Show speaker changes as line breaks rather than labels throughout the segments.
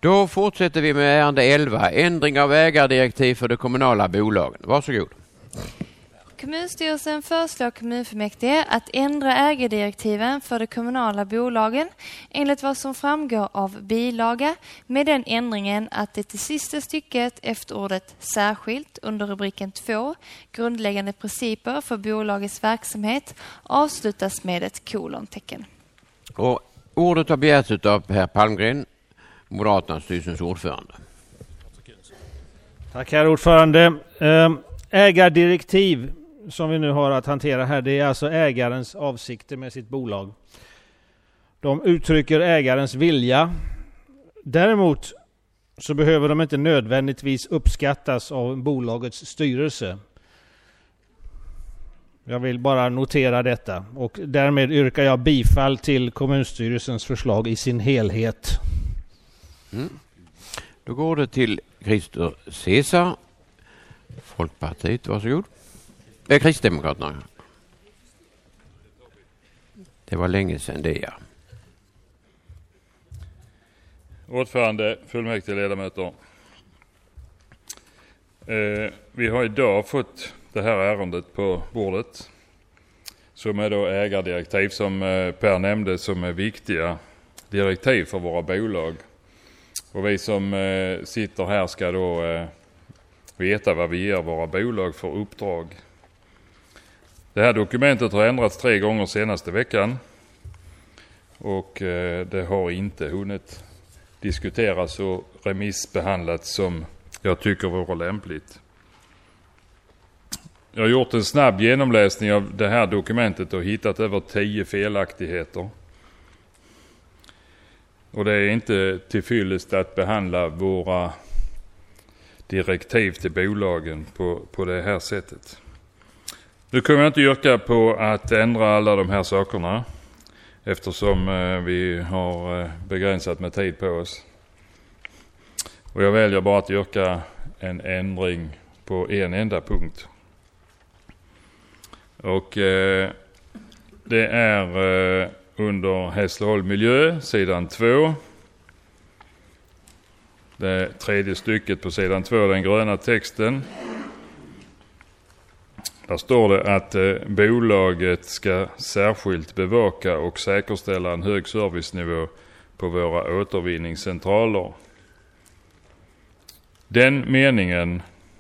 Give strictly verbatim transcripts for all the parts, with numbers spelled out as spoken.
Då fortsätter vi med ärende elva. Ändring av ägardirektiv för de kommunala bolagen. Varsågod.
Kommunstyrelsen föreslår kommunfullmäktige att ändra ägardirektiven för de kommunala bolagen enligt vad som framgår av bilaga med den ändringen att det till sista stycket efter ordet särskilt under rubriken två grundläggande principer för bolagets verksamhet avslutas med ett kolontecken.
Och ordet har begärts av Per Palmgren, Moderaternas styrelsens ordförande.
Tack herr ordförande. Ägardirektiv som vi nu har att hantera här, det är alltså ägarens avsikter med sitt bolag. De uttrycker ägarens vilja. Däremot så behöver de inte nödvändigtvis uppskattas av bolagets styrelse. Jag vill bara notera detta och därmed yrkar jag bifall till kommunstyrelsens förslag i sin helhet.
Mm. Då går det till Christer Cesar, Folkpartiet, varsågod. Eh, Kristdemokraterna. Det var länge sedan det, ja.
Ordförande, fullmäktige ledamöter. Eh, vi har idag fått det här ärendet på bordet. Som är då ägardirektiv som eh, Per nämnde som är viktiga direktiv för våra bolag. Och vi som eh, sitter här ska då eh, veta vad vi ger våra bolag för uppdrag. Det här dokumentet har ändrats tre gånger senaste veckan. Och eh, det har inte hunnit diskuteras och remissbehandlats som jag tycker vore lämpligt. Jag har gjort en snabb genomläsning av det här dokumentet och hittat över tio felaktigheter. Och det är inte tillfyllest att behandla våra direktiv till bolagen på, på det här sättet. Nu kommer jag inte yrka på att ändra alla de här sakerna eftersom eh, vi har eh, begränsat med tid på oss. Och jag väljer bara att yrka en ändring på en enda punkt. Och eh, det är eh, under Hässleholm miljö, sidan två. Det tredje stycket på sidan två, den gröna texten. Där står det att eh, bolaget ska särskilt bevaka och säkerställa en hög servicenivå på våra återvinningscentraler. Den meningen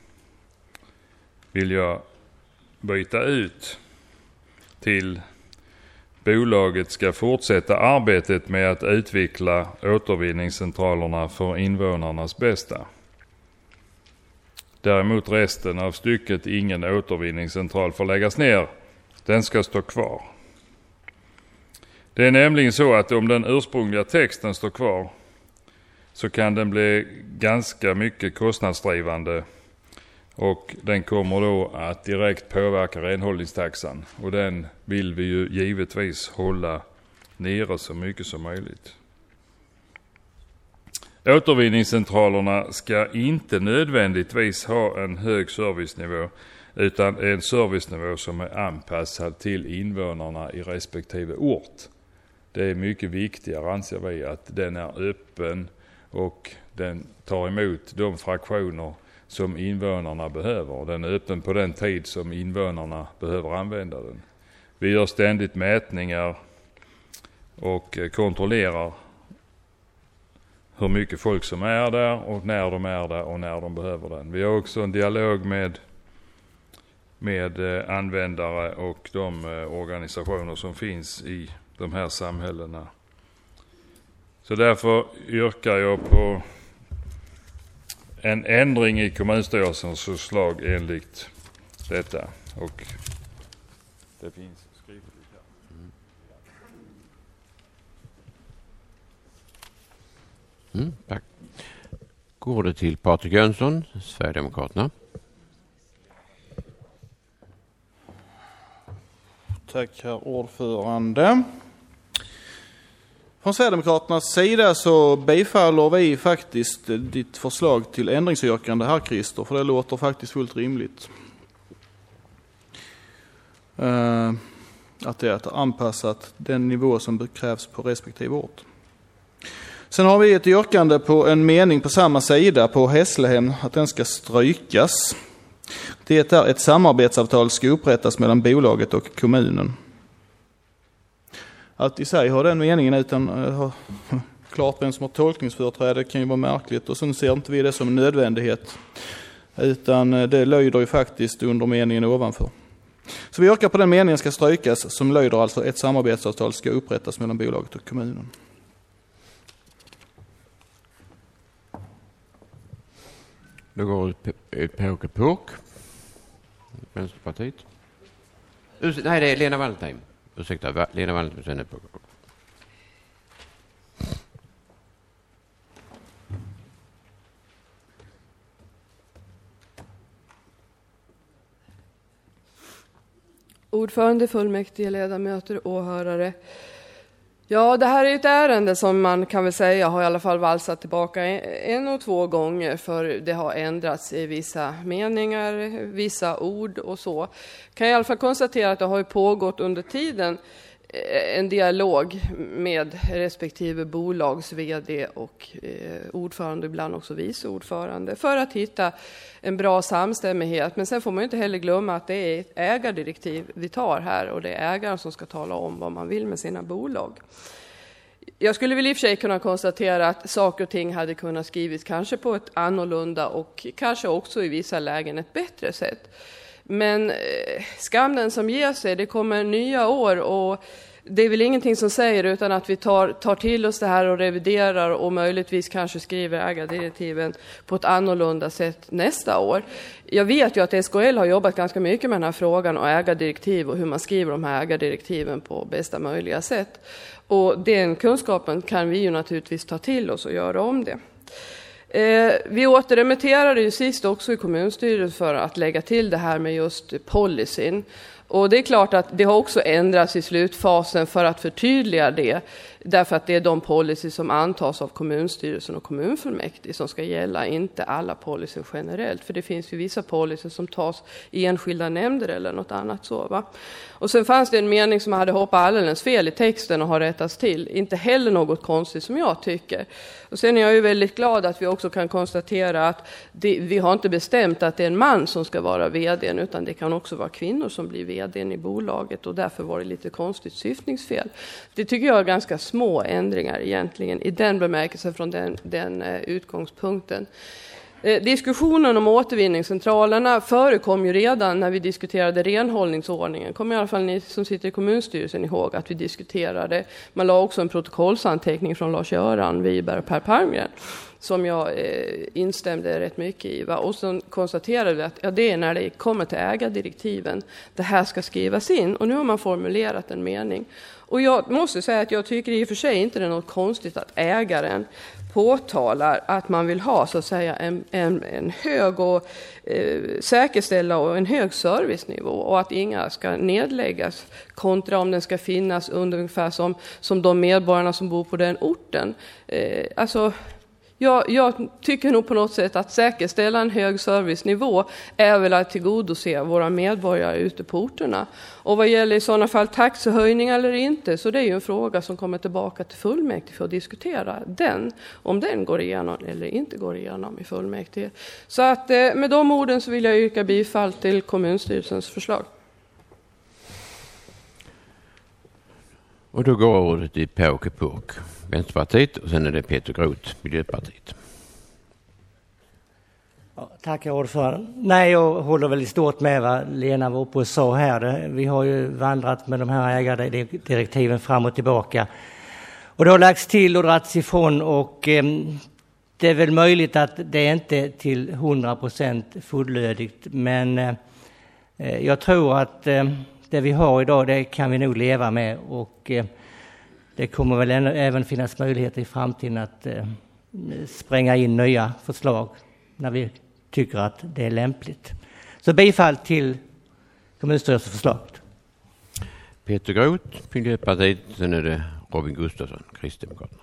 vill jag byta ut till bolaget ska fortsätta arbetet med att utveckla återvinningscentralerna för invånarnas bästa. Däremot resten av stycket ingen återvinningscentral får läggas ner. Den ska stå kvar. Det är nämligen så att om den ursprungliga texten står kvar så kan den bli ganska mycket kostnadsdrivande och den kommer då att direkt påverka renhållningstaxan och den vill vi ju givetvis hålla nere så mycket som möjligt. Återvinningscentralerna ska inte nödvändigtvis ha en hög servicenivå utan en servicenivå som är anpassad till invånarna i respektive ort. Det är mycket viktigare, anser vi, att den är öppen och den tar emot de fraktioner som invånarna behöver. Den är öppen på den tid som invånarna behöver använda den. Vi gör ständigt mätningar och kontrollerar hur mycket folk som är där och när de är där och när de behöver den. Vi har också en dialog med, med användare och de organisationer som finns i de här samhällena. Så därför yrkar jag på en ändring i kommunstyrelsens förslag enligt detta. Och det finns skrivet här.
Mm, tack. Går det till Patrik Jönsson, Sverigedemokraterna.
Tack herr ordförande. Från Sverigedemokraternas sida så bifaller vi faktiskt ditt förslag till ändringsyrkande här, Christer, för det låter faktiskt fullt rimligt. Uh, att det är att anpassat den nivå som krävs på respektive ort. Sen har vi ett yrkande på en mening på samma sida på Hässlehem, att den ska strykas. Det är ett samarbetsavtal ska upprättas mellan bolaget och kommunen. Att i sig har den meningen utan uh, klart vem som har tolkningsföreträde kan ju vara märkligt, och sen ser inte vi det som en nödvändighet, utan det lyder ju faktiskt under meningen ovanför. Så vi yrkar på den meningen ska strykas, som lyder alltså ett samarbetsavtal ska upprättas mellan bolaget och kommunen.
Då går ut på Åke Påk, Vänsterpartiet. Urs- Nej, det är Lena Wallentheim. Ursäkta, Lena Wallentheim. Sen är på.
Ordförande, fullmäktige, ledamöter, åhörare. Ja, det här är ett ärende som man kan väl säga har i alla fall valsat tillbaka en och två gånger, för det har ändrats i vissa meningar, vissa ord och så. Kan jag i alla fall konstatera att det har pågått under tiden en dialog med respektive bolags vd och eh, ordförande, ibland också vice ordförande, för att hitta en bra samstämmighet. Men sen får man ju inte heller glömma att det är ett ägardirektiv vi tar här, och det är ägaren som ska tala om vad man vill med sina bolag. Jag skulle väl i och för sig kunna konstatera att saker och ting hade kunnat skrivits kanske på ett annorlunda och kanske också i vissa lägen ett bättre sätt. Men eh, skam den som ger sig, det kommer nya år, och det är väl ingenting som säger utan att vi tar, tar till oss det här och reviderar och möjligtvis kanske skriver ägardirektiven på ett annorlunda sätt nästa år. Jag vet ju att S K L har jobbat ganska mycket med den här frågan och ägardirektiv och hur man skriver de här ägardirektiven på bästa möjliga sätt. Och den kunskapen kan vi ju naturligtvis ta till oss och göra om det. Eh, vi återremitterade ju sist också i kommunstyrelsen för att lägga till det här med just policyn. Och det är klart att det har också ändrats i slutfasen för att förtydliga det. Därför att det är de policy som antas av kommunstyrelsen och kommunfullmäktige som ska gälla, inte alla policy generellt. För det finns ju vissa policy som tas i enskilda nämnder eller något annat så, va. Och sen fanns det en mening som hade hoppat alldeles fel i texten och har rättats till. Inte heller något konstigt som jag tycker. Och sen är jag ju väldigt glad att vi också kan konstatera att det, vi har inte bestämt att det är en man som ska vara vdn, utan det kan också vara kvinnor som blir vdn i bolaget, och därför var det lite konstigt syftningsfel. Det tycker jag är ganska små ändringar egentligen i den bemärkelsen från den, den eh, utgångspunkten. Eh, diskussionen om återvinningscentralerna förekom ju redan när vi diskuterade renhållningsordningen. Kommer i alla fall ni som sitter i kommunstyrelsen ihåg att vi diskuterade. Man la också en protokollsanteckning från Lars-Göran Wiberg och Per Palmgren som jag eh, instämde rätt mycket i. Va? Och så konstaterade vi att ja, det är när det kommer till ägardirektiven det här ska skrivas in, och nu har man formulerat en mening. Och jag måste säga att jag tycker i och för sig inte det är något konstigt att ägaren påtalar att man vill ha så att säga en, en, en hög och eh, säkerställa och en hög servicenivå, och att inga ska nedläggas kontra om den ska finnas under ungefär som, som de medborgarna som bor på den orten. Eh, alltså Jag, jag tycker nog på något sätt att säkerställa en hög servicenivå är väl att tillgodose våra medborgare ute på orterna. Och vad gäller i sådana fall taxehöjning eller inte, så det är ju en fråga som kommer tillbaka till fullmäktige för att diskutera den, om den går igenom eller inte går igenom i fullmäktige. Så att med de orden så vill jag yrka bifall till kommunstyrelsens förslag.
Och då går ordet i Åke Påk, Vänsterpartiet, och sen är det Peter Groth, Miljöpartiet.
Ja, tack ordförande. Nej, jag håller väl i stort med vad Lena var uppe och sa här. Vi har ju vandrat med de här ägardirektiven fram och tillbaka. Och det har lagts till och dragits ifrån, och eh, det är väl möjligt att det inte är till hundra procent fullödigt. Men eh, jag tror att eh, det vi har idag, det kan vi nog leva med, och eh, det kommer väl även finnas möjligheter i framtiden att eh, spränga in nya förslag när vi tycker att det är lämpligt. Så bifall till kommunstyrelsens förslag.
Peter Groth, Miljöpartiet, sen är det Robin Gustafsson, Kristdemokraterna.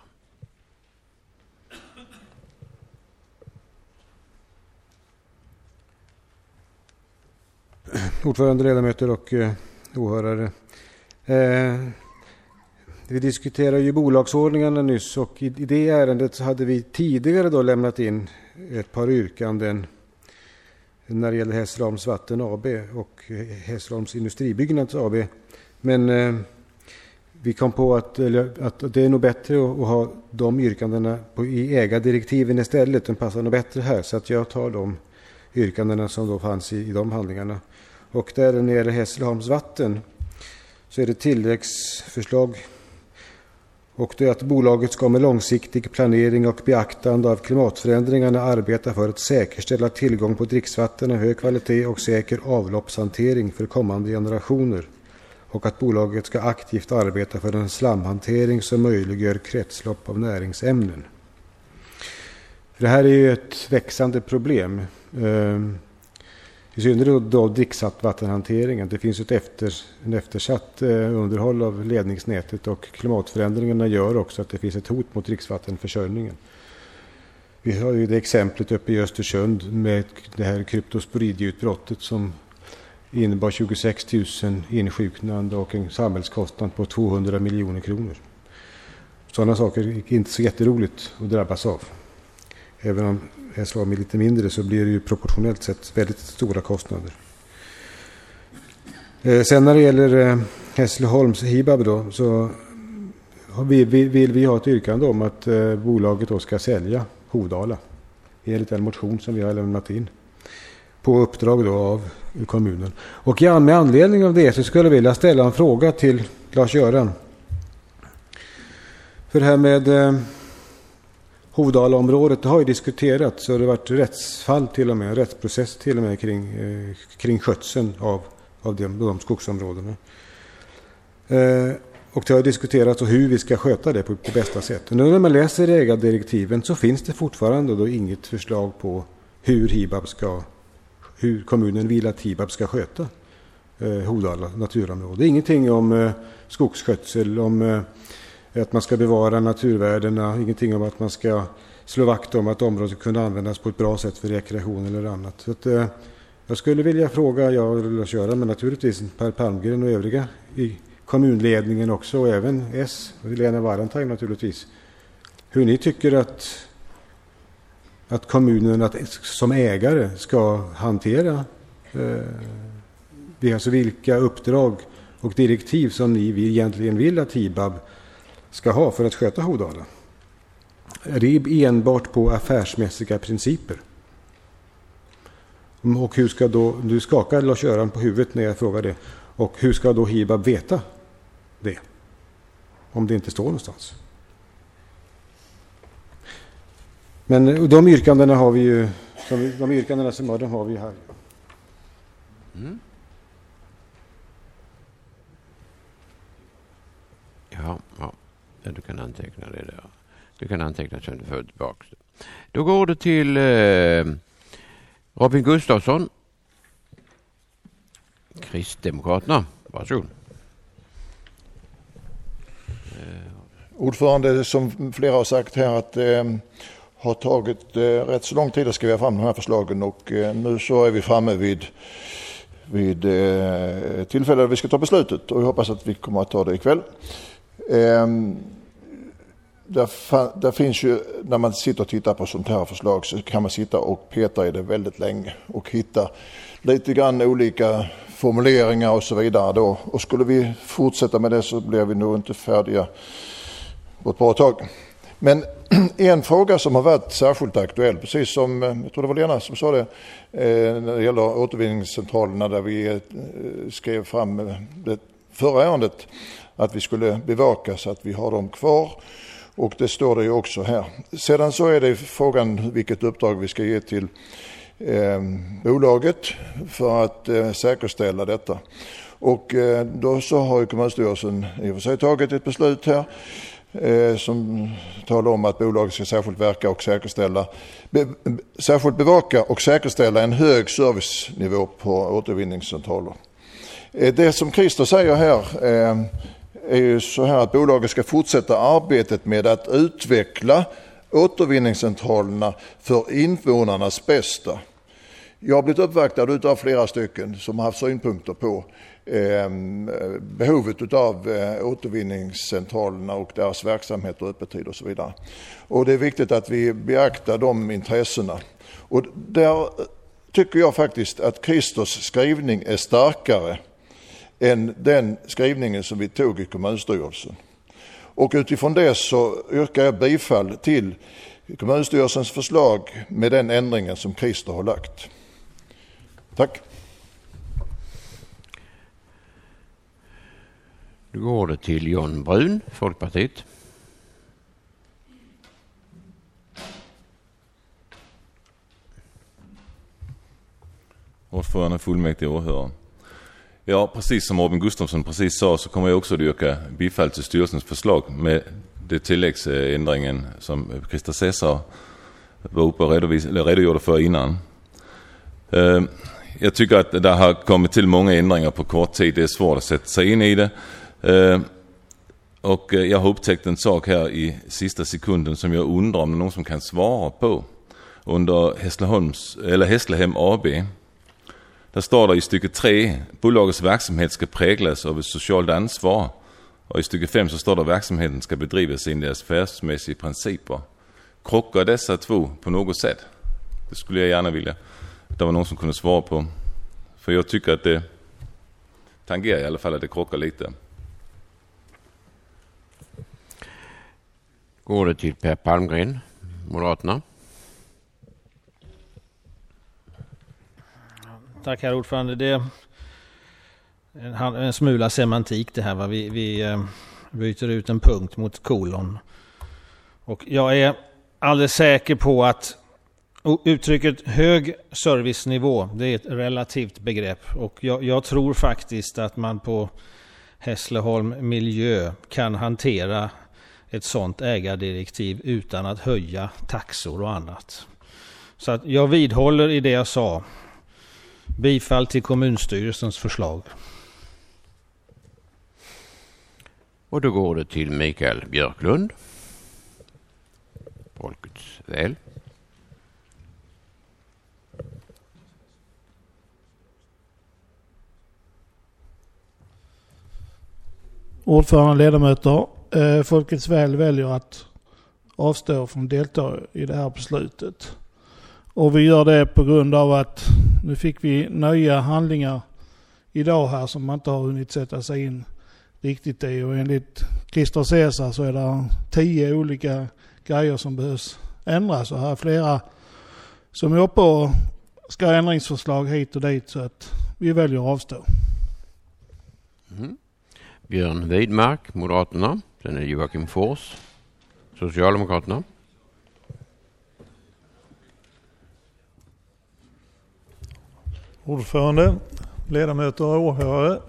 Ordförande, ledamöter och eh, åhörare. Eh, vi diskuterade ju bolagsordningarna nyss, och i, i det ärendet så hade vi tidigare då lämnat in ett par yrkanden när det gäller Hässleholms Vatten A B och Hässleholms Industribyggnads A B. Men eh, vi kom på att, eller, att det är nog bättre att, att ha de yrkandena på, i ägardirektiven istället. Den passar nog bättre här, så att jag tar de yrkandena som då fanns i, i de handlingarna. Och där när det gäller Hässleholms Vatten så är det tilläggsförslag, och det är att bolaget ska med långsiktig planering och beaktande av klimatförändringarna arbeta för att säkerställa tillgång på dricksvatten av hög kvalitet och säker avloppshantering för kommande generationer, och att bolaget ska aktivt arbeta för en slamhantering som möjliggör kretslopp av näringsämnen. För det här är ju ett växande problem. I synnerhet då dricksvattenhanteringen. Det finns ett efter, en eftersatt underhåll av ledningsnätet, och klimatförändringarna gör också att det finns ett hot mot dricksvattenförsörjningen. Vi har ju det exemplet uppe i Östersund med det här kryptosporidiutbrottet som innebar tjugosex tusen insjuknande och en samhällskostnad på tvåhundra miljoner kronor. Sådana saker är inte så jätteroligt att drabbas av. Även om Hässleholm är lite mindre så blir det ju proportionellt sett väldigt stora kostnader. Eh, sen när det gäller eh, Hässleholms Hibab då, så vi, vi, vill vi ha ett yrkande om att eh, bolaget då ska sälja Hovdala enligt den motion som vi har lämnat in på uppdrag då av kommunen. Och ja, med anledning av det så skulle jag vilja ställa en fråga till Lars-Göran. För det här med eh, Hovdalaområdet, det har ju diskuterats, så det har varit rättsfall till och med, rättsprocess till och med kring, eh, kring skötseln av, av de, de skogsområdena. Eh, och det har diskuterats hur vi ska sköta det på, på bästa sätt. Och nu när man läser ägardirektiven så finns det fortfarande då inget förslag på hur Hibab ska, hur kommunen vill att Hibab ska sköta eh, Hovdala naturområde. Det är ingenting om eh, skogsskötsel, om eh, att man ska bevara naturvärdena, ingenting om att man ska slå vakt om att området ska kunna användas på ett bra sätt för rekreation eller annat. Så att, eh, jag skulle vilja fråga, jag vill köra, men naturligtvis Per Palmgren och övriga i kommunledningen också, och även S och Lena Warrentheim naturligtvis, hur ni tycker att, att kommunen att, som ägare ska hantera eh, alltså vilka uppdrag och direktiv som ni vill, egentligen vill att Hibab ska ha för att sköta Hovdala. Är det enbart på affärsmässiga principer? Och hur ska då, du skakar Lars-Göran på huvudet när jag frågar det, och hur ska då Hibab veta det? Om det inte står någonstans. Men de yrkandena har vi ju, de yrkandena som har, de har vi här.
Mm. Ja, ja. Du kan anteckna det där. Du kan anteckna sen du får tillbaka det. Då går det till eh, Robin Gustafsson, Kristdemokraterna. Varsågod.
Ordförande, som flera har sagt här, att det eh, har tagit eh, rätt så lång tid att skriva fram de här förslagen, och eh, nu så är vi framme vid, vid eh, tillfället där vi ska ta beslutet, och jag hoppas att vi kommer att ta det ikväll. Eh, där, fa- där finns ju, när man sitter och tittar på sånt här förslag, så kan man sitta och peta i det väldigt länge och hitta lite grann olika formuleringar och så vidare då. Och skulle vi fortsätta med det så blir vi nog inte färdiga på ett bra tag. Men en fråga som har varit särskilt aktuell, precis som, jag tror det var Lena som sa det, eh, när det gäller återvinningscentralerna, där vi eh, skrev fram det förra ärendet, att vi skulle bevaka så att vi har dem kvar. Och det står det ju också här. Sedan så är det frågan vilket uppdrag vi ska ge till eh, bolaget för att eh, säkerställa detta. Och eh, då så har ju kommunstyrelsen i och för sig tagit ett beslut här eh, som talar om att bolaget ska särskilt verka och säkerställa, be, särskilt bevaka och säkerställa en hög servicenivå på återvinningscentraler. Eh, det som Christer säger här eh, är ju så här att bolaget ska fortsätta arbetet med att utveckla återvinningscentralerna för invånarnas bästa. Jag har blivit uppvaktad av flera stycken som har haft synpunkter på eh, behovet av eh, återvinningscentralerna och deras verksamhet och öppettid och så vidare. Och det är viktigt att vi beaktar de intressena. Och där tycker jag faktiskt att Christers skrivning är starkare än den skrivningen som vi tog i kommunstyrelsen. Och utifrån det så yrkar jag bifall till kommunstyrelsens förslag med den ändringen som Christer har lagt. Tack.
Då går det till John Brun, Folkpartiet.
Ordförande, fullmäktige och åhörare. Ja, precis som Robin Gustafsson precis sa så kommer jag också att yrka bifall till styrelsens förslag med det tilläggsändringen som Christer Cesar var uppe och redogjorde för innan. Jag tycker att det har kommit till många ändringar på kort tid. Det är svårt att sätta sig in i det. Och jag har upptäckt en sak här i sista sekunden som jag undrar om någon som kan svara på. Under Hässleholms, eller Hässlehem A B. Där står det i stycke tre, bolagets verksamhet ska präglas av ett socialt ansvar. Och i stycke fem så står det att verksamheten ska bedrivas enligt deras affärsmässiga principer. Krockar dessa två på något sätt? Det skulle jag gärna vilja. Det var någon som kunde svara på. För jag tycker att det tangerar i alla fall att det krockar lite.
Går det till Per Palmgren, Moderaterna.
Tack herr ordförande. Det är en, en smula semantik det här. Va? Vi, vi eh, byter ut en punkt mot kolon. Och jag är alldeles säker på att uttrycket hög servicenivå, det är ett relativt begrepp. Och jag, jag tror faktiskt att man på Hässleholm Miljö kan hantera ett sånt ägardirektiv utan att höja taxor och annat. Så att jag vidhåller i det jag sa. Bifall till kommunstyrelsens förslag.
Och då går det till Mikael Björklund. Folkets väl.
Ordförande, ledamöter. Eh, Folkets väl väljer att avstå från delta i det här beslutet. Och vi gör det på grund av att nu fick vi nya handlingar idag här som man inte har hunnit sätta sig in riktigt i. Och enligt Christer Cesar så är det tio olika grejer som behövs ändras. Och här är flera som är uppe och ska ha ändringsförslag hit och dit, så att vi väljer att avstå.
Mm. Björn Widmark, Moderaterna. Sen är Joakim Fors, Socialdemokraterna.
Ordförande, ledamöter och åhörare.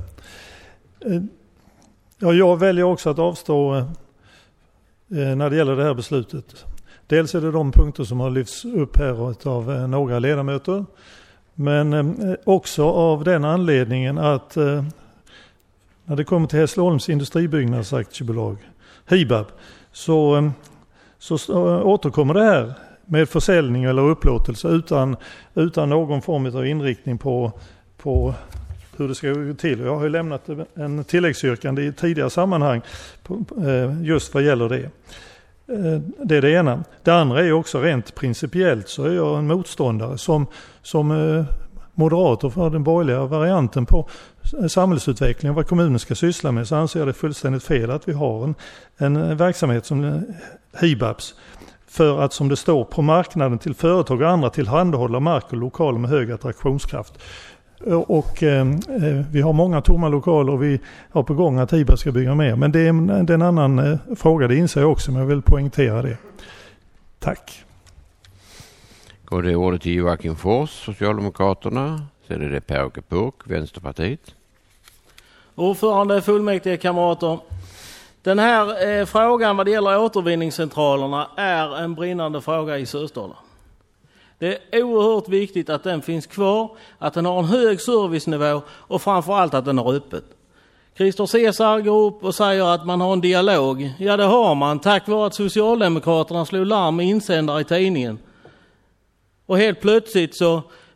Ja, jag väljer också att avstå när det gäller det här beslutet. Dels är det de punkter som har lyfts upp här av några ledamöter. Men också av den anledningen att när det kommer till Hässleholms industribyggnadsaktiebolag, H I B A B, så, så återkommer det här med försäljning eller upplåtelse utan, utan någon form av inriktning på, på hur det ska gå till. Jag har ju lämnat en tilläggsyrkande i tidigare sammanhang på, just vad gäller det. Det är det ena. Det andra är också rent principiellt så är jag en motståndare som, som moderater för den borgerliga varianten på samhällsutveckling, vad kommunen ska syssla med, så anser jag det fullständigt fel att vi har en, en verksamhet som H I B A Bs för att, som det står, på marknaden till företag och andra tillhandahålla mark och lokaler med hög attraktionskraft. Och eh, vi har många tomma lokaler och vi har på gång att H I B A ska bygga mer. Men det är en, det är en annan eh, fråga, det inser jag också, men jag vill poängtera det. Tack.
Går det ordet till Joakim Fors, Socialdemokraterna. Sen är det Per-Åke Påk, Vänsterpartiet.
Ordförande, fullmäktige, kamrater. Den här eh, frågan vad det gäller återvinningscentralerna är en brinnande fråga i Sösdala. Det är oerhört viktigt att den finns kvar, att den har en hög servicenivå och framförallt att den har öppet. Christer Cesar går upp och säger att man har en dialog. Ja, det har man, tack vare att Socialdemokraterna slog larm med insändare i tidningen. Och helt plötsligt så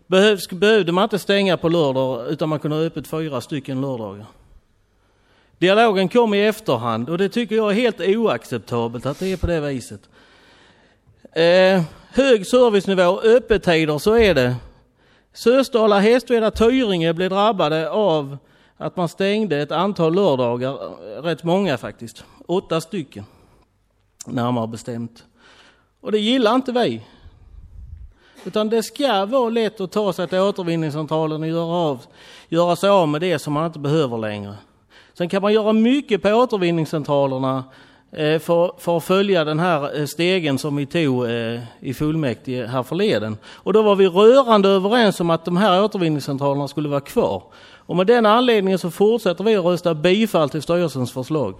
behövs, behövde man inte stänga på lördag utan man kunde ha öppet fyra stycken lördagar. Dialogen kom i efterhand och det tycker jag är helt oacceptabelt att det är på det viset. Eh, hög servicenivå, öppettider, så är det. Sösdala, Hästveda, Tyringe blev drabbade av att man stängde ett antal lördagar, rätt många faktiskt, åtta stycken närmare bestämt. Och det gillar inte vi. Utan det ska vara lätt att ta sig till återvinningscentralen och göra, av, göra sig av med det som man inte behöver längre. Sen kan man göra mycket på återvinningscentralerna eh, för, för att följa den här stegen som vi tog eh, i fullmäktige här förleden. Och då var vi rörande överens om att de här återvinningscentralerna skulle vara kvar. Och med den anledningen så fortsätter vi att rösta bifall till styrelsens förslag.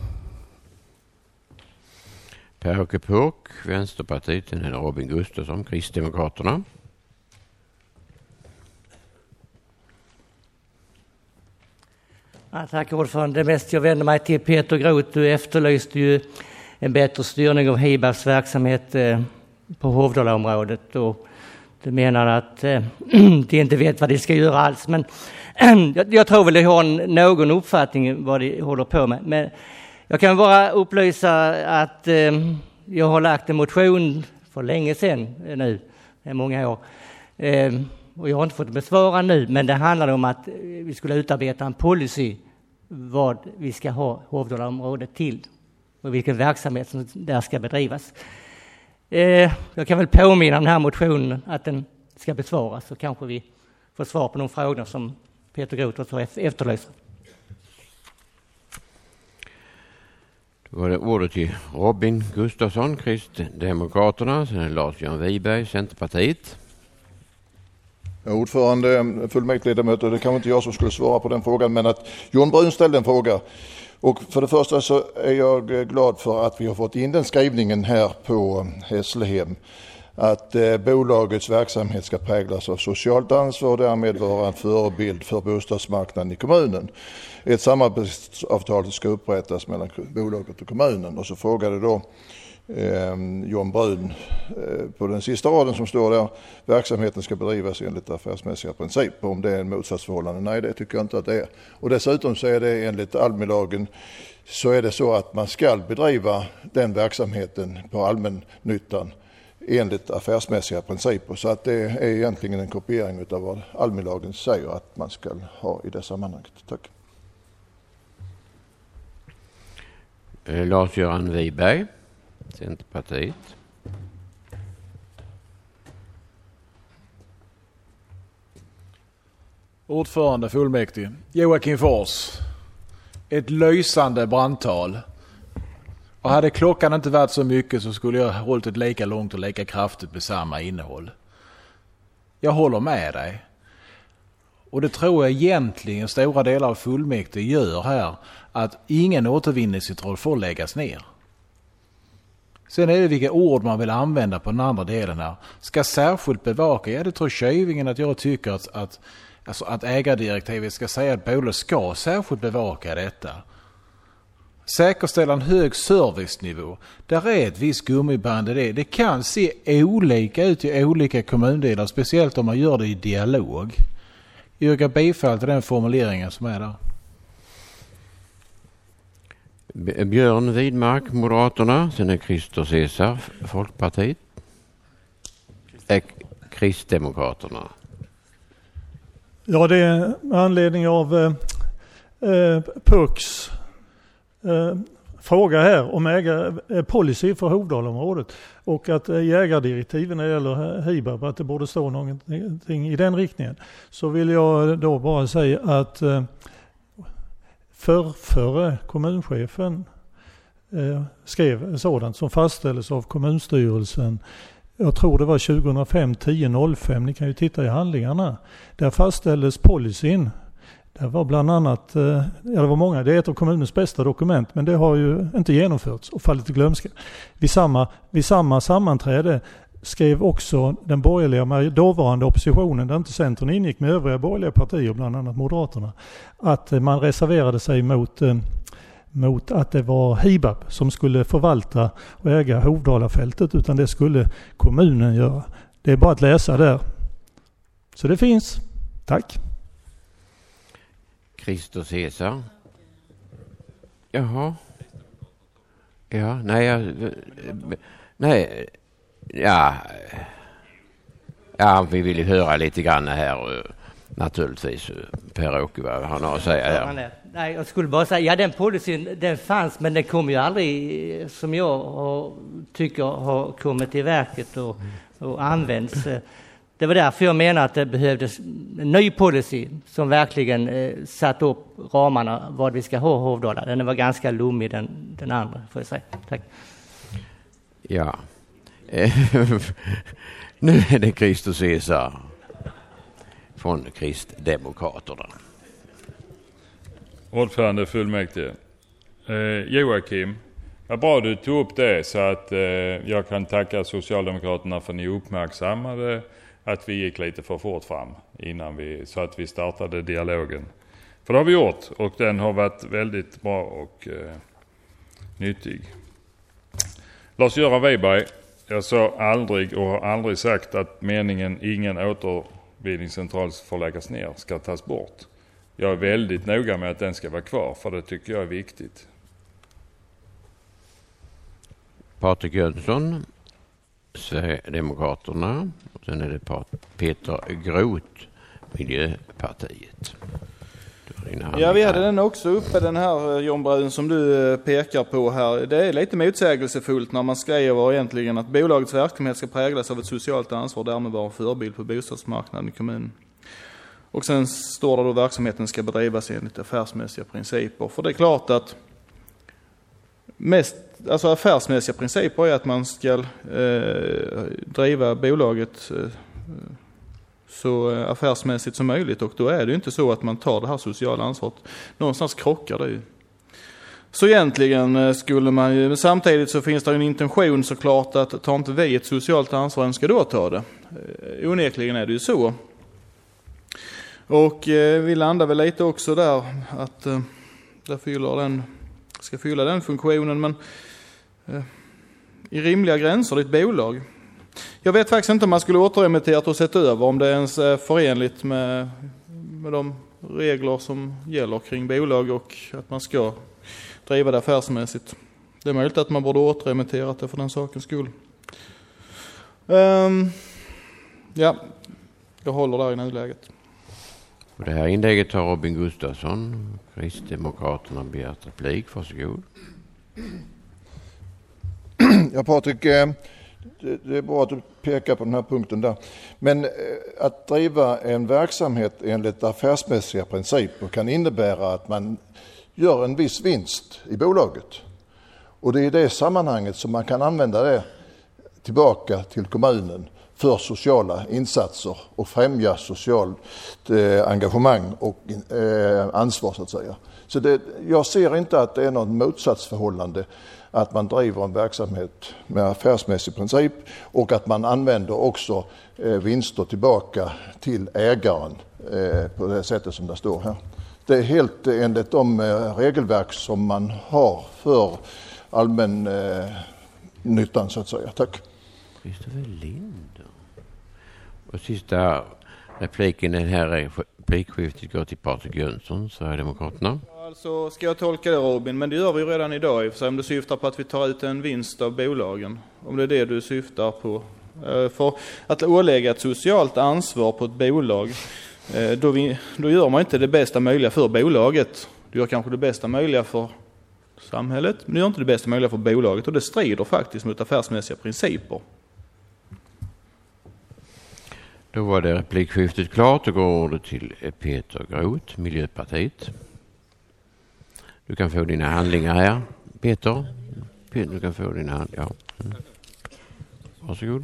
Per-Åke Påk, Vänsterpartiet, eller Robin Gustafsson, Kristdemokraterna.
Ja, tack ordförande. Det mest jag vänder mig till Peter Groth. Du efterlyste ju en bättre styrning av Hibabs verksamhet eh, på Hovdalaområdet. Och du menar att eh, de inte vet vad de ska göra alls. Men jag, jag tror väl de har någon uppfattning vad de håller på med. Men jag kan bara upplysa att eh, jag har lagt en motion för länge sedan nu, det är många år. Eh, och jag har inte fått besvara nu, men det handlar om att vi skulle utarbeta en policy vad vi ska ha Hovdalaområdet till och vilken verksamhet som där ska bedrivas. Eh, jag kan väl påminna om den här motionen att den ska besvaras, så kanske vi får svar på de frågor som Peter Groth har efterlyst.
Då var det ordet till Robin Gustafsson, Kristdemokraterna, sen Lars-Göran Wiberg, Centerpartiet.
Ja, ordförande, fullmäktigeledamöter, det kan inte jag som skulle svara på den frågan, men att Jon Brun ställde en fråga. Och för det första så är jag glad för att vi har fått in den skrivningen här på Hässlehem. Att eh, bolagets verksamhet ska präglas av socialt ansvar och därmed vara en förebild för bostadsmarknaden i kommunen. Ett samarbetsavtal ska upprättas mellan bolaget och kommunen. Och så frågade då eh, Jon Brun eh, på den sista raden som står där: verksamheten ska bedrivas enligt affärsmässiga principer. Om det är en motsatsförhållande? Nej, det tycker jag inte att det är. Och dessutom så är det enligt Almilagen så är det så att man ska bedriva den verksamheten på allmännyttan enligt affärsmässiga principer. Så att det är egentligen en kopiering av vad Almilagen säger att man ska ha i det sammanhanget. Tack.
Lars-Göran Wiberg, Centerpartiet.
Ordförande fullmäktige Joakim Fors. Ett lysande brandtal. Och hade klockan inte varit så mycket så skulle jag ha hållit ett lika långt och lika kraftigt med samma innehåll. Jag håller med dig. Och det tror jag egentligen stora delar av fullmäktige gör här, att ingen återvinningscentral får läggas ner. Sen är det vilka ord man vill använda på den andra delen här. Ska särskilt bevaka, ja det tror Kövingen att jag tycker att, att, alltså att ägardirektivet ska säga att bolaget ska särskilt bevaka detta. Säkerställa en hög servicenivå. Där är ett visst gummiband i det. Det kan se olika ut i olika kommundelar, speciellt om man gör det i dialog. Jag yrkar bifall till den formuleringen som är där.
Björn Widmark, Moderaterna. Sen är Christer Cesar, Folkpartiet. Är Kristdemokraterna.
Ja, det är med anledning av eh, eh, P U C:s eh, fråga här om ägar, eh, policy för Hovdalaområdet och att eh, jägardirektiven när det gäller Hibab, att det borde stå någonting i den riktningen. Så vill jag då bara säga att eh, för förre kommunchefen eh, skrev sådant som fastställdes av kommunstyrelsen. Jag tror det var tjugohundrafem tio noll fem, ni kan ju titta i handlingarna. Där fastställdes policyn. Det var bland annat, ja det var många, det är ett av kommunens bästa dokument, men det har ju inte genomförts och fallit i glömska. Vid samma, vid samma sammanträde skrev också den borgerliga, dåvarande oppositionen, där inte Centern ingick med övriga borgerliga partier, bland annat Moderaterna, att man reserverade sig mot, mot att det var Hibab som skulle förvalta och äga Hovdalafältet, utan det skulle kommunen göra. Det är bara att läsa där. Så det finns. Tack.
Christer Cesar. Jaha. Ja, nej, jag, nej, ja, ja, vi vill ju höra lite grann här naturligtvis Per-Åke vad han har att säga här.
Nej, jag skulle bara säga, ja den policyn den fanns men den kom ju aldrig som jag har, tycker har kommit i verket och, och används. Det var därför jag menar att det behövdes en ny policy som verkligen eh, satt upp ramarna vad vi ska ha i Hovdala. Den var ganska lummig den, den andra, får jag säga. Tack.
Ja. Nu är det Christer Cesar från Kristdemokraterna.
Ordförande fullmäktige. Eh, Joakim, vad bra du tog upp det så att eh, jag kan tacka Socialdemokraterna för att ni uppmärksammade att vi gick lite för fort fram innan vi, så att vi startade dialogen. För det har vi gjort och den har varit väldigt bra och eh, nyttig. Lars-Göran Weiberg, jag sa aldrig och har aldrig sagt att meningen ingen återvinningscentral får läggas ner ska tas bort. Jag är väldigt noga med att den ska vara kvar för det tycker jag är viktigt.
Patrik Jönsson, Sverigedemokraterna. Och sen är det Peter Groth, Miljöpartiet.
Ja, vi hade den också uppe, den här John Brun som du pekar på här. Det är lite motsägelsefullt när man skriver egentligen att bolagets verksamhet ska präglas av ett socialt ansvar och därmed vara en förebild på bostadsmarknaden i kommunen. Och sen står det då att verksamheten ska bedrivas enligt affärsmässiga principer. För det är klart att mest, alltså affärsmässiga principer är att man ska eh, driva bolaget eh, så affärsmässigt som möjligt. Och då är det ju inte så att man tar det här sociala ansvaret. Någonstans krockar det ju. Så egentligen skulle man ju, men samtidigt så finns det en intention såklart att tar inte vi ett socialt ansvar, än ska då ta det. Eh, onekligen är det ju så. Och eh, vi landar väl lite också där att eh, där fyller den, ska fylla den funktionen, men eh, i rimliga gränser, det är ett bolag. Jag vet faktiskt inte om man skulle återremitterat och sett över om det ens är förenligt med, med de regler som gäller kring bolag och att man ska driva det affärsmässigt. Det är möjligt att man borde återremitterat det för den sakens skull. Um, ja, jag håller där i nuläget.
Och det här inlägget har Robin Gustafsson, Kristdemokraterna, begärt replik. Varsågod.
Ja, Patrik, det är bra att du pekar på den här punkten där. Men att driva en verksamhet enligt affärsmässiga principer kan innebära att man gör en viss vinst i bolaget. Och det är i det sammanhanget som man kan använda det tillbaka till kommunen för sociala insatser och främja socialt eh, engagemang och eh, ansvar så att säga. Så det, jag ser inte att det är något motsatsförhållande att man driver en verksamhet med affärsmässig princip och att man använder också eh, vinster tillbaka till ägaren eh, på det sättet som det står här. Det är helt enligt de eh, regelverk som man har för allmän eh, nyttan så att säga. Tack.
Christopher Lind. Och sista repliken i det här replikskiftet går till Patrik Jönsson, Sverigedemokraterna.
Alltså ska jag tolka det Robin, men det gör vi redan idag för om du syftar på att vi tar ut en vinst av bolagen. Om det är det du syftar på. För att ålägga ett socialt ansvar på ett bolag, då, vi, då gör man inte det bästa möjliga för bolaget. Du gör kanske det bästa möjliga för samhället, men du gör inte det bästa möjliga för bolaget. Och det strider faktiskt mot affärsmässiga principer.
Då var det replikskiftet klart och går ordet till Peter Groth, Miljöpartiet. Du kan få dina handlingar här. Peter, Peter du kan få dina handlingar. Ja. Mm. Varsågod.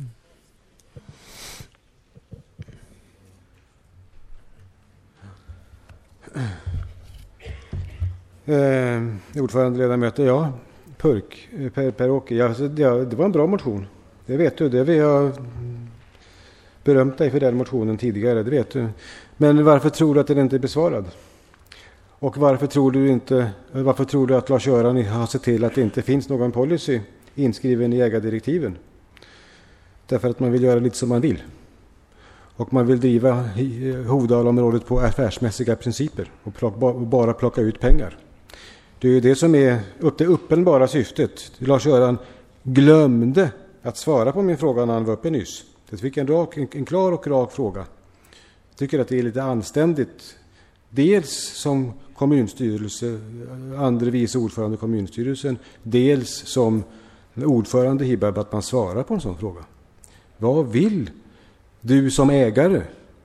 Eh, ordförande, ledamöter, ja. Purk, Per, Per-Åke. Ja, ja, det var en bra motion. Det vet du. Det vi har berömt dig för den motionen tidigare, det vet du. Men varför tror du att den inte är besvarad? Och varför tror du inte, varför tror du att Lars-Göran har sett till att det inte finns någon policy inskriven i ägardirektiven? Därför att man vill göra lite som man vill. Och man vill driva Hovdalaområdet på affärsmässiga principer och plocka, bara plocka ut pengar. Det är ju det som är upp, det uppenbara syftet. Lars-Göran glömde att svara på min fråga när han var uppe nyss. Det fick en, rak, en, en klar och rak fråga. Jag tycker att det är lite anständigt. Dels som kommunstyrelse, andra vice ordförande i kommunstyrelsen, dels som ordförande i Hibab, att man svarar på en sån fråga. Vad vill du som ägare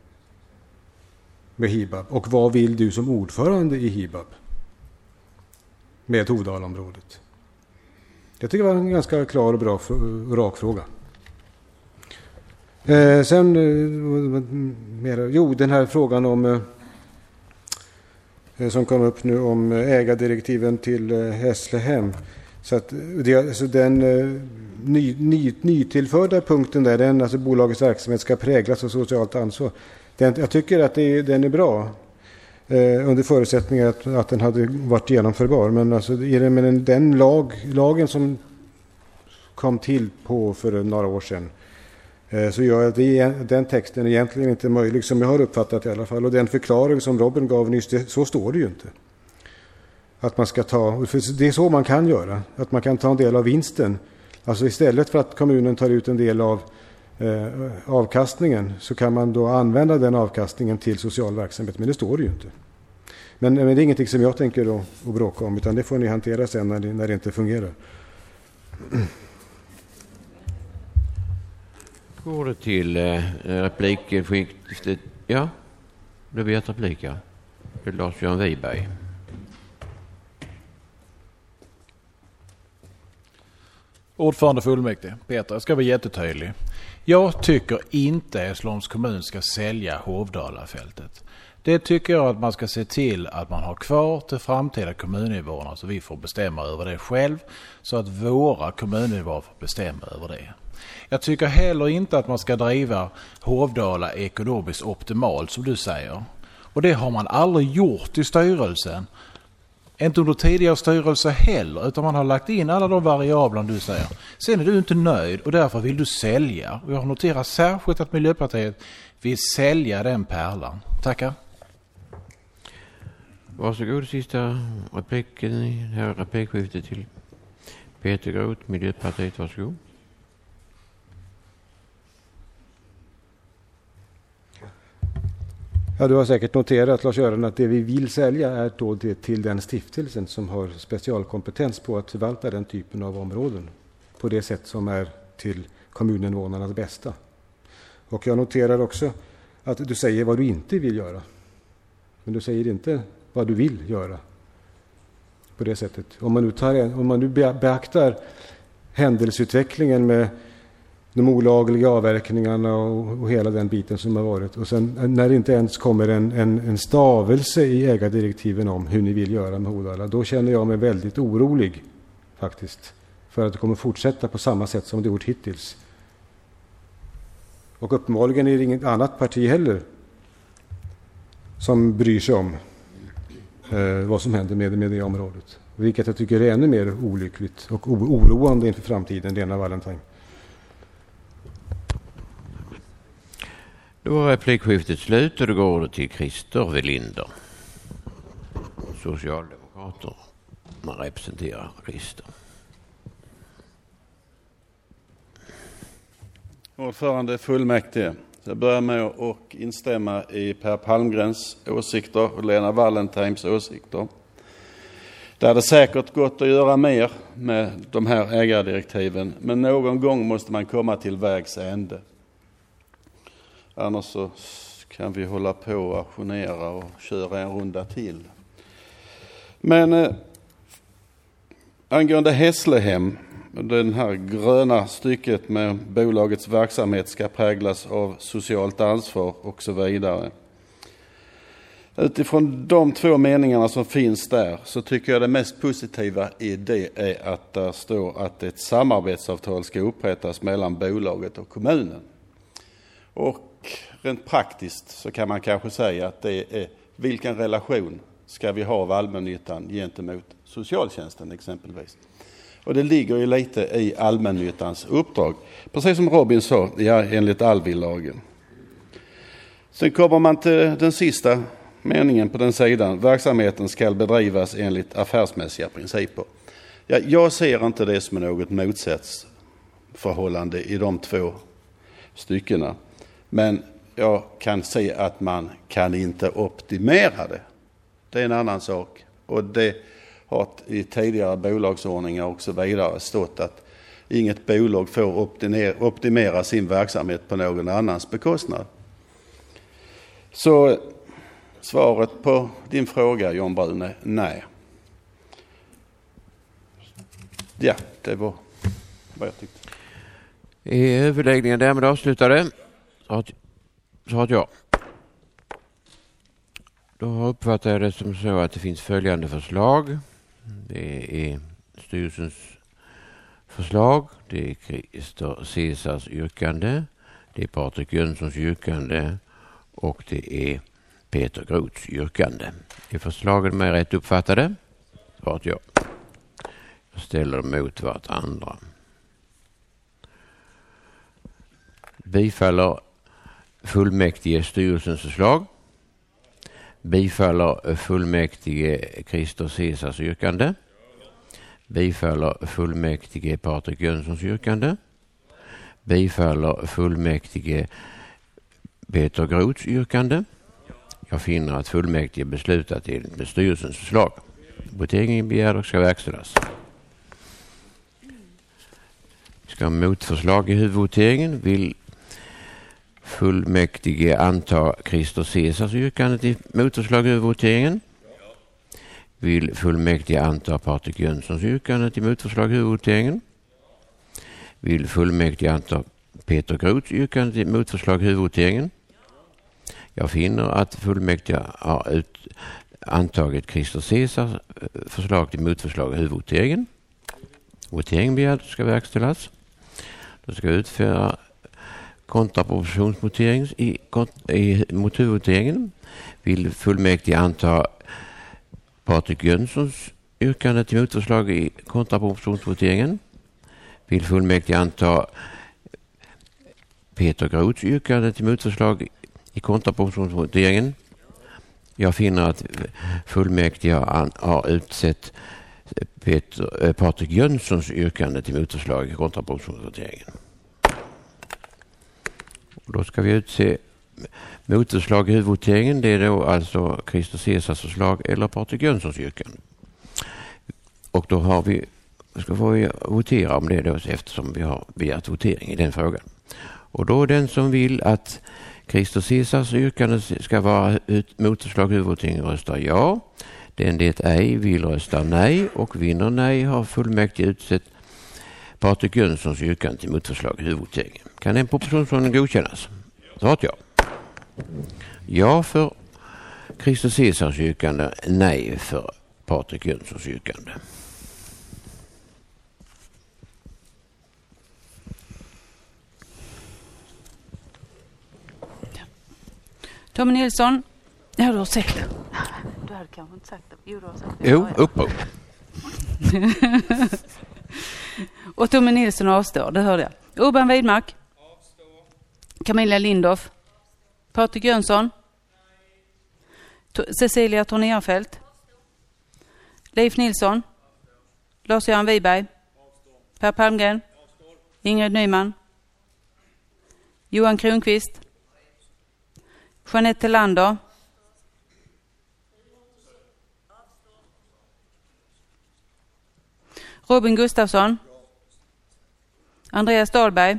med Hibab och vad vill du som ordförande i Hibab med Hovdalaområdet? Jag tycker det var en ganska klar och bra och rak fråga. Eh, sen, eh, mer, jo, den här frågan om eh, som kom upp nu om ägardirektiven till eh, Hässlehem. Så att det, alltså den eh, ny, ny, nytillförda punkten där, den, alltså bolagets verksamhet ska präglas av socialt ansvar. Den, jag tycker att det, den är bra. Eh, under förutsättning att, att den hade varit genomförbar. Men alltså, är det med den, den lag, lagen som kom till på för några år sedan, eh, så gör att det, den texten är egentligen inte möjlig, som jag har uppfattat i alla fall. Och den förklaring som Robin gav nyss, det, så står det ju inte. Att man ska ta, för det är så man kan göra, att man kan ta en del av vinsten. Alltså istället för att kommunen tar ut en del av eh, avkastningen, så kan man då använda den avkastningen till social verksamhet, men det står det ju inte. Men, men det är ingenting som jag tänker då att bråka om, utan det får ni hantera sen när det, när det inte fungerar.
Går det till eh, replikskiftet? Ja, det blir ett replik, ja. Det är Lars-Göran Wiberg.
Ordförande fullmäktige, Peter, jag ska vara jättetydlig. Jag tycker inte Hässleholms kommun ska sälja Hovdalafältet. Det tycker jag att man ska se till att man har kvar till framtida kommuninvånare, så vi får bestämma över det själv, så att våra kommuninvånare får bestämma över det. Jag tycker heller inte att man ska driva Hovdala ekonomiskt optimalt, som du säger. Och det har man aldrig gjort i styrelsen. Inte under tidigare styrelse heller, utan man har lagt in alla de variabler du säger. Sen är du inte nöjd och därför vill du sälja. Och jag har noterat särskilt att Miljöpartiet vill sälja den pärlan. Tackar.
Varsågod, sista repliken i det här replikskiftet till Peter Groth, Miljöpartiet. Varsågod.
Ja, du har säkert noterat, Lars-Göran, att det vi vill sälja är då det till den stiftelsen som har specialkompetens på att förvalta den typen av områden på det sätt som är till kommuninvånarnas bästa. Och jag noterar också att du säger vad du inte vill göra. Men du säger inte vad du vill göra på det sättet. Om man nu, tar, om man nu beaktar händelseutvecklingen med de olagliga avverkningarna och, och hela den biten som har varit. Och sen när det inte ens kommer en, en, en stavelse i ägardirektiven om hur ni vill göra med Hovdala, då känner jag mig väldigt orolig faktiskt. För att det kommer fortsätta på samma sätt som det gjort hittills. Och uppenbarligen är det inget annat parti heller som bryr sig om eh, vad som händer med, med det området. Vilket jag tycker är ännu mer olyckligt och oroande inför framtiden, Lena Wallentheim.
Då är replikskiftet slut och då går det till Christer Welinder. Socialdemokrater. Man representerar Christer.
Ordförande fullmäktige. Jag börjar med att instämma i Per Palmgrens åsikter och Lena Wallentheims åsikter. Det hade säkert gått att göra mer med de här ägardirektiven, men någon gång måste man komma till vägs ände. Annars så kan vi hålla på och auktionera och köra en runda till. Men eh, angående Hässlehem, den här gröna stycket med bolagets verksamhet ska präglas av socialt ansvar och så vidare. Utifrån de två meningarna som finns där så tycker jag det mest positiva i det är att det står att ett samarbetsavtal ska upprättas mellan bolaget och kommunen. Och rent praktiskt så kan man kanske säga att det är vilken relation ska vi ha av allmännyttan gentemot socialtjänsten exempelvis. Och det ligger ju lite i allmännyttans uppdrag. Precis som Robin sa, ja, enligt Allvillagen. Sen kommer man till den sista meningen på den sidan. Verksamheten ska bedrivas enligt affärsmässiga principer. Ja, jag ser inte det som något motsatsförhållande i de två styckena. Men jag kan se att man kan inte optimera det. Det är en annan sak. Och det har i tidigare bolagsordningar och så vidare stått att inget bolag får optimera sin verksamhet på någon annans bekostnad. Så svaret på din fråga, John Brun, är nej. Ja, det var vad jag tyckte.
Är överläggningen därmed avslutade? Så att jag. Då uppfattar jag det som så att det finns följande förslag. Det är styrelsens förslag. Det är Christer Caesars yrkande. Det är Patrik Jönssons yrkande. Och det är Peter Groths yrkande. Är förslagen med rätt uppfattade? Så att jag. Jag ställer dem mot varandra. Bifaller fullmäktige styrelsens förslag. Bifaller fullmäktige Christer Caesars yrkande. Bifaller fullmäktige Patrik Jönssons yrkande. Bifaller fullmäktige Peter Groths yrkande. Jag finner att fullmäktige beslutat enligt med styrelsens förslag. Voteringen begär och ska verkställas. Vi ska ha motförslag i huvudvoteringen. Vill fullmäktige anta Christer Caesars yrkande till motförslag i huvudvoteringen? Vill fullmäktige anta Patrik Jönssons yrkande till motförslag i huvudvoteringen? Vill fullmäktige anta Peter Groths yrkande till motförslag i huvudvoteringen? Jag finner att fullmäktige har ut, antagit Christer Caesars förslag till motförslag i huvudvoteringen. Voteringen begärt ska verkställas. Då ska vi utföra kontrapropositionsvotering i, i mot huvudvoteringen. Vill fullmäktige anta Patrik Jönssons yrkande till motförslag i kontrapropositionsvoteringen? Vill fullmäktige anta Peter Groths yrkande till motförslag i kontrapropositionsvoteringen? Jag finner att fullmäktige har, har utsett Peter, äh, Patrik Jönssons yrkande till motförslag i kontrapropositionsvoteringen. Och då ska vi utse motförslag i huvudvoteringen. Det är då alltså Christer Caesars förslag eller Patrik Jönssons yrkande. Och då har vi, ska få vi votera om det då eftersom vi har begärt votering i den frågan. Och då den som vill att Christer Caesars yrkande ska vara ut, motförslag i huvudvoteringen röstar ja. Den det ej vill rösta nej och vinner nej har fullmäktige utsett Patrik Jönssons yrkande till motförslag i huvudvoteringen. Kan en proposition godkännas? Så att ja. Ja för Christer Caesars yrkande, nej för Patrik Jönssons yrkande.
Tommy Nilsson. Ja, du har sagt det. Du hade kanske inte sagt det. Jo, du har sagt det.
Jo, upprop.
Och Tommy Nilsson avstår, det hörde jag. Urban Widmark. Avstår. Camilla Lindorff. Patrik Jönsson. To- Cecilia Tornerfelt. Leif Nilsson. Lars-Göran Wiberg. Per Palmgren. Ingrid Nyman. Johan Kronqvist. Jeanette Tillander. Robin Gustafsson. Andreas Dahlberg.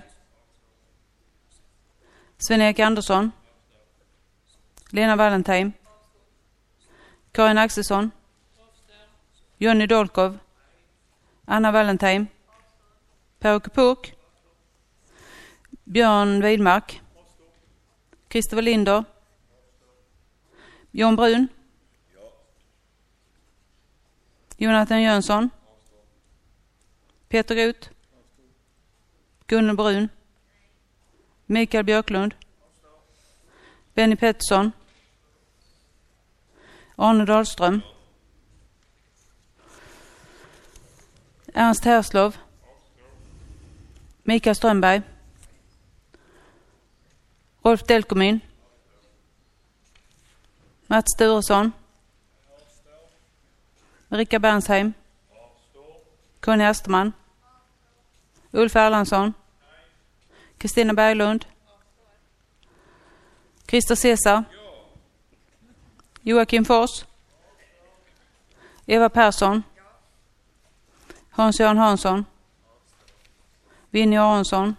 Sven-Erik Andersson. Lena Wallentheim. Karin Axelsson. Jonny Dolkov. Anna Wallentheim. Per-Åke Puk. Björn Widmark. Christer Linder. John Brun. Jonathan Jönsson. Peter Groth. Gunnar Brun. Mikael Björklund. Benny Pettersson. Arne Dahlström. Ernst Herslov. Mikael Strömberg. Rolf Delkomin. Mats Sturesson. Rika Bernsheim. Conny Asterman. Ulf Erlandsson. Kristina Berglund. Christer Cesar. Joakim Fors. Eva Persson. Hans-Göran Hansson. Vinnie Aronsson.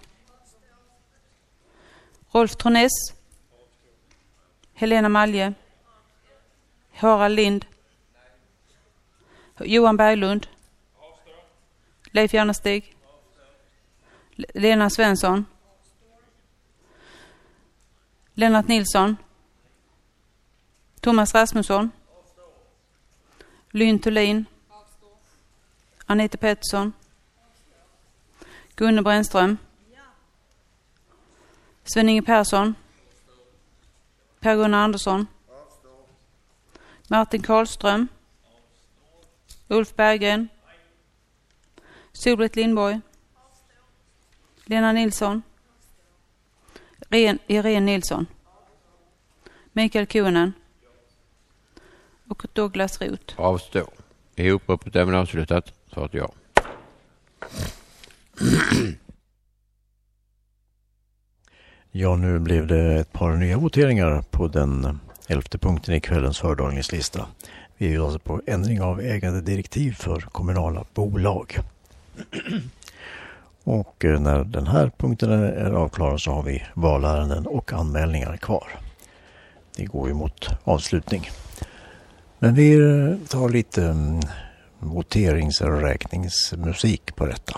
Rolf Troness. Helena Malje. Harald Lind. Johan Berglund. Leif Järnestig. Lena Svensson. Lennart Nilsson. Thomas Rasmusson. Lynn Thulin. Anita Pettersson. Gunnar Brännström. Sven-Inge Persson. Per-Gunnar Andersson. Martin Karlström. Ulf Berggren. Solbritt Lindborg. Lena Nilsson. Ren, Irene Nilsson. Mikael Kunen. Och Douglas Roth.
Avstå. Är uppropet även avslutat? Svaret ja.
Ja, nu blev det ett par nya voteringar på den elfte punkten i kvällens föredragningslista. Vi är ju alltså på ändring av ägandedirektiv för kommunala bolag. Och när den här punkten är avklarad så har vi valärenden och anmälningar kvar. Det går ju mot avslutning. Men vi tar lite voteringsräkningsmusik på detta.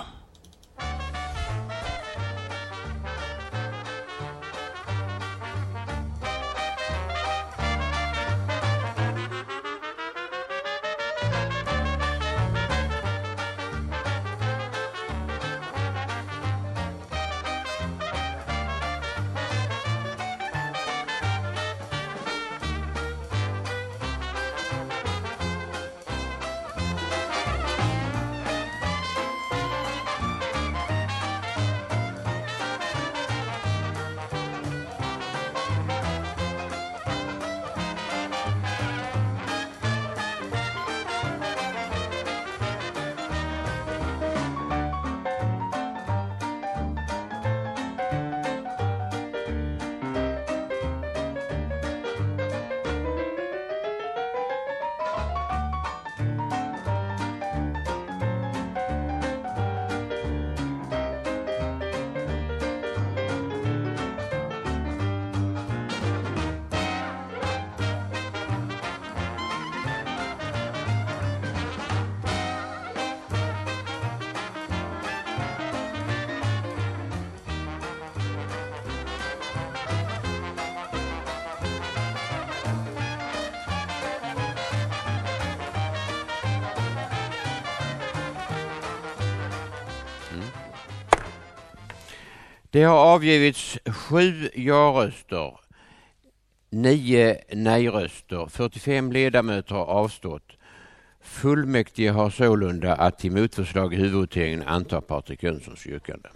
Det har avgivits sju ja-röster, nio nej-röster, fyrtiofem ledamöter har avstått. Fullmäktige har sålunda att till motförslag i huvudvoteringen anta Patrik Jönssons yrkande.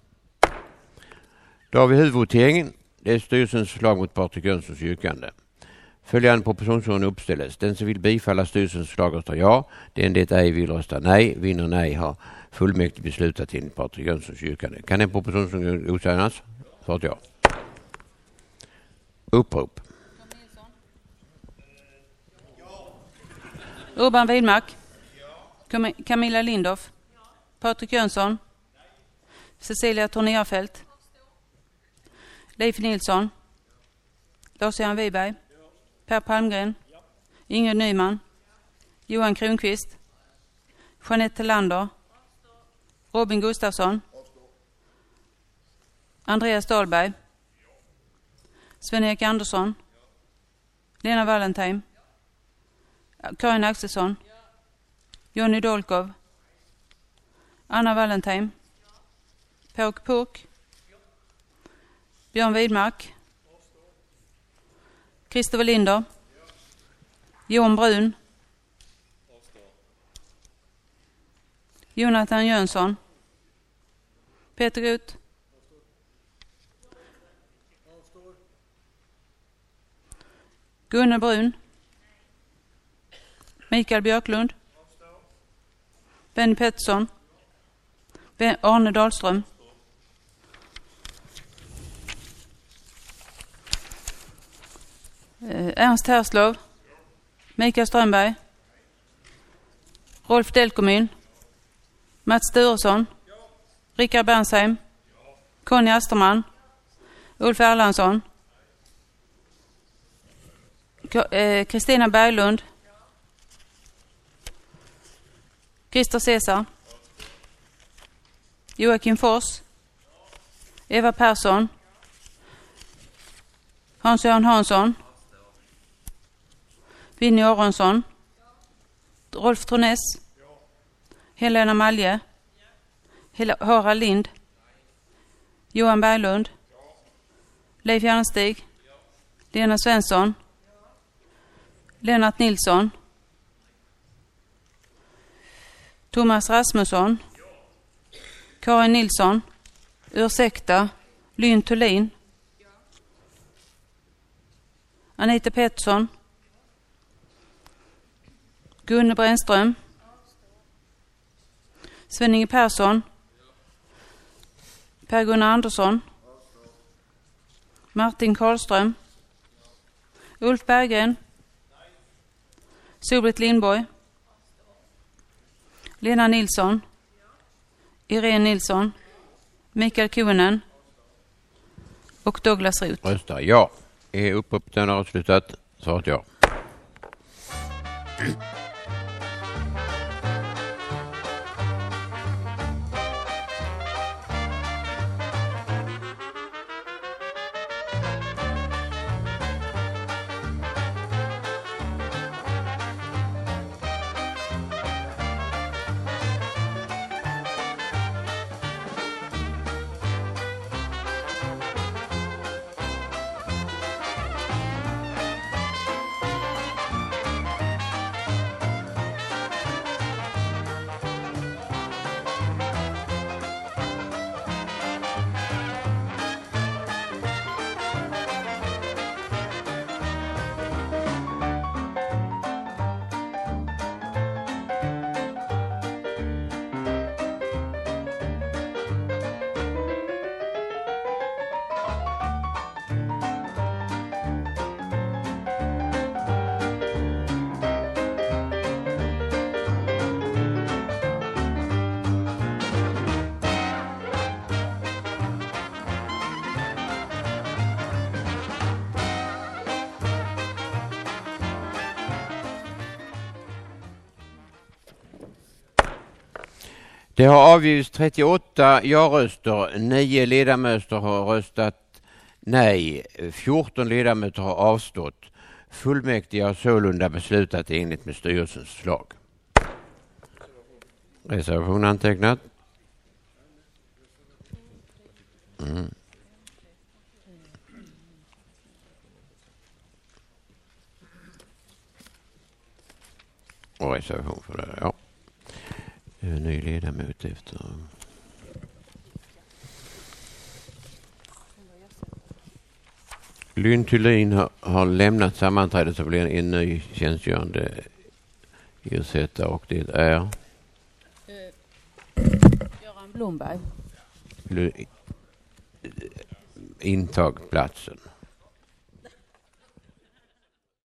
Då har vi huvudvoteringen. Det är styrelsens förslag mot Patrik Jönssons yrkande. Följande propositionsordning uppställs. Den som vill bifalla styrelsens förslag röstar ja. Den det ej vill rösta nej. Vinner nej har fullmäktige beslutat till Patrik Jönssons yrkande. Kan en proposition godkännas? Svaret ja. Upprop.
Urban Widmark. Cam- Camilla Lindorff. Patrik Jönsson. Cecilia Tornerfelt. Leif Nilsson. Lars-Göran Wiberg. Per Palmgren. Ingrid Nyman. Johan Kronqvist. Jeanette Lander. Robin Gustafsson. Andreas Dahlberg. Sven-Erik Andersson. Lena Valentine. Karin Axelsson. Jonny Dolkov. Anna Valentine. Påk Påk. Björn Widmark. Christopher Linder. Jon Brun. Jonathan Jönsson. Peter Gutt. Gunnar Brun. Mikael Björklund. Benny Pettersson. Ben- Arne Dahlström. Eh, Ernst Herslov. Mikael Strömberg. Rolf Delkomyn. Mats Sturesson. Rickard Bernsheim. Conny Asterman. Ulf Erlandsson. Kristina Berglund. Christer Cesar. Joakim Fors. Eva Persson. Hans-Göran Hansson. Vinny Aronsson. Rolf Troness. Helena Malje. Hel- Harald Lind. Johan Berglund. Leif Järnstig. Lena Svensson. Lennart Nilsson. Thomas Rasmusson. Karin Nilsson. Ursäkta. Lynn Thulin. Anita Pettersson. Gunne Brännström. Sven-Inge Persson. Per-Gunnar Andersson. Martin Karlström. Ulf Berggren. Solbritt Lindborg. Lena Nilsson. Irene Nilsson. Mikael Kuhnen. Och Douglas Roth.
Rösta ja. Är uppropet avslutat? Svaret ja. Det har avgivits trettioåtta ja-röster, nio ledamöter har röstat nej, fjorton ledamöter har avstått. Fullmäktige har sålunda beslutat enligt med styrelsens förslag. Reservation antecknat. Mm. Och reservation för det, ja. Ny ledamot efter. Lynn Thulin har, har lämnat sammanträdet, så blir en ny tjänstgörande ersättare och det är
Göran Blomberg.
Intag platsen.